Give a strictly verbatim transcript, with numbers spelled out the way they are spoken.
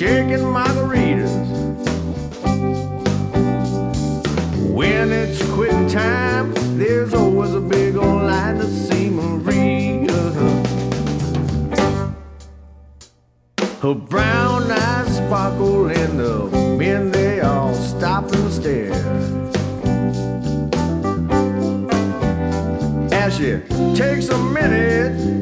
shaking margaritas. When it's quitting time, there's always a big old line to see Maria. Her brown eyes sparkle in the wind, they all stop and stare. As she takes a minute